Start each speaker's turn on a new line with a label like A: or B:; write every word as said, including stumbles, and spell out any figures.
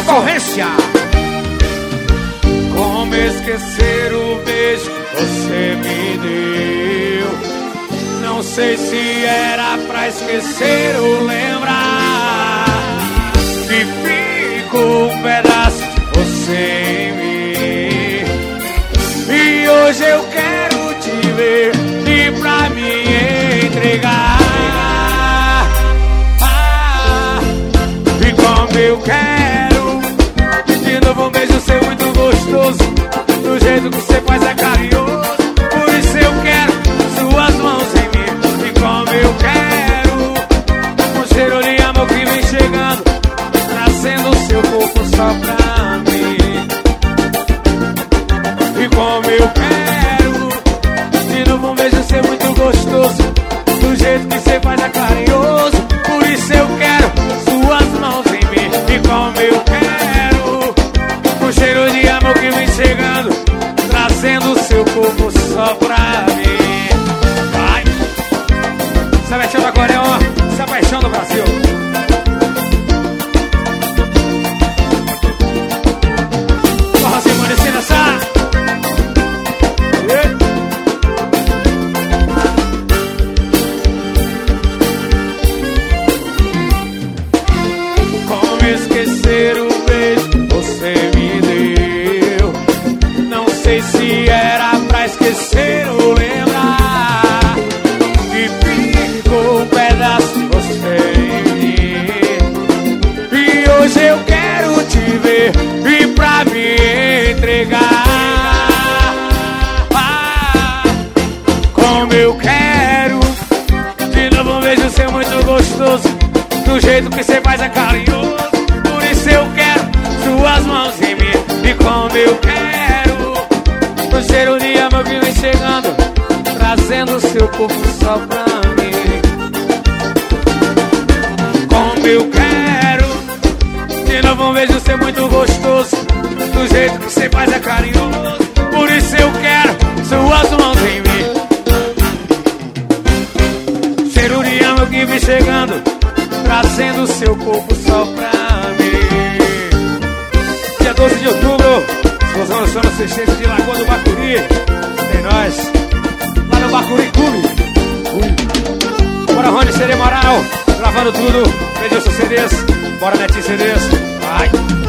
A: Concorrência.
B: Como esquecer o beijo que você me deu? Não sei se era pra esquecer ou lembrar que ficou um pedaço de você em mim. E hoje eu quero te ver e pra me entregar. Ah, e como eu quero de novo um beijo seu muito gostoso, do jeito que você faz é carinhoso. Por isso eu quero suas mãos em mim. E como eu quero um cheiro de amor que vem chegando, trazendo o seu corpo só pra mim. E como eu quero de novo um beijo seu muito gostoso, do jeito que você faz é carinhoso. Por isso eu quero suas mãos em mim. E como eu quero um cheiro de amor que vem chegando, trazendo o seu corpo só pra mim. Vai! Essa paixão da Coreia, ó, essa paixão do Brasil. Porra, Simone, se dançar. Como esquecer o beijo que você me deu? Não sei se era pra esquecer ou lembrar que ficou um pedaço de você em mim. E hoje eu quero te ver e pra me entregar. Ah, como eu quero de novo um beijo seu muito gostoso, do jeito que você faz é carinhoso. Por isso eu quero suas mãos em mim. E como eu quero o cheiro de amor que vem chegando, trazendo o seu corpo só pra mim. Como eu quero de novo um beijo seu muito gostoso, do jeito que você faz é carinhoso. Por isso eu quero suas mãos em mim. Cheiro de amor que vem chegando, trazendo o seu corpo só pra mim. Dia doze de outubro, explosão no Sono Sextete de Lagoa do Bacuri. Tem nós, lá no Bacuri Clube. Bora, Rony, C D Moral, gravando tudo. Pediu seus C Ds, bora, Netinho C Ds. Vai!